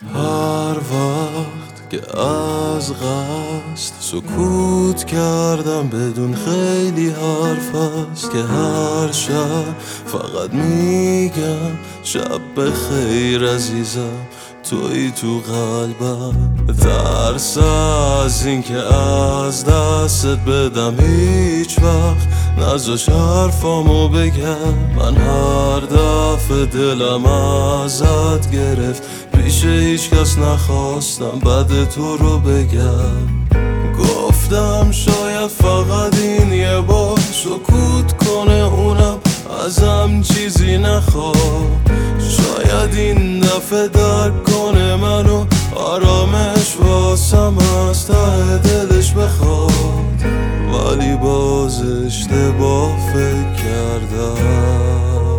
هر وقت که از قصد سکوت کردم بدون خیلی حرف است که هر شب فقط میگم شب بخیر عزیزم، توی تو قلبم. ترس از این که از دستت بدم هیچ وقت نذاش حرفامو بگم. من هر دفعه دلم ازت گرفت پیش هیچ کس نخواستم بد تو رو بگم. گفتم شاید فقط این یه بار سکوت کنه اونم ازم چیزی نخواد. شاید این دفعه درک کنه منو آرامش واسم از ته دلش بخواد. ولی باز اشتباه فکر کردم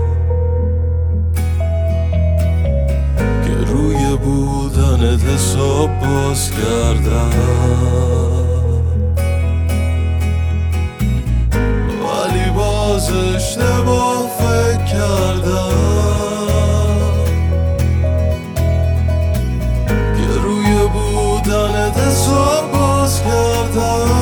که روی بودنت حساب باز کردم. ولی باز اشتباه فکر کردم که روی بودنت حساب باز کردم.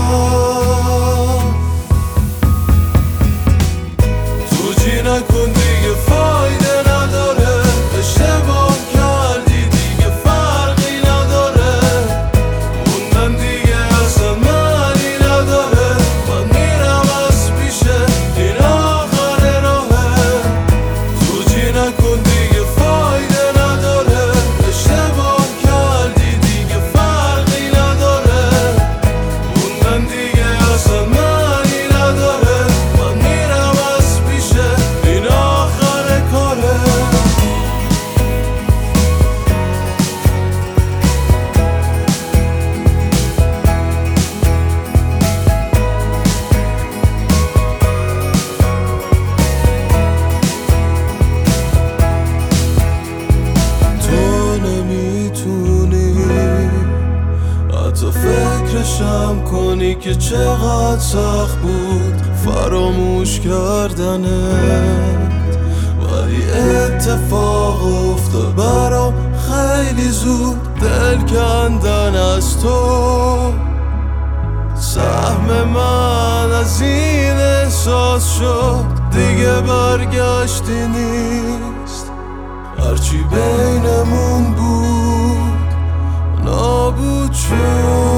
نکن دیگه فایده نداره، اشتباه کردی دیگه فرقی نداره. موندن دیگه اصلا معنی نداره. من میرم از پیشه این آخر راهه. توجی نکن دیگه فایده نداره، اشتباه کردی دیگه فرقی نداره. موندن دیگه اصلا معنی نداره. من میرم از پیشه این آخر کاره. تو نمیتونی حتی فکرشم کنی که چقدر سخت بود فراموش کردنت. ولی اتفاق افتاد برام خیلی زود، دل کندن از تو. سهم من از این احساس شد دیگه برگشتی نیست. هرچی بینمون بود نابود شد.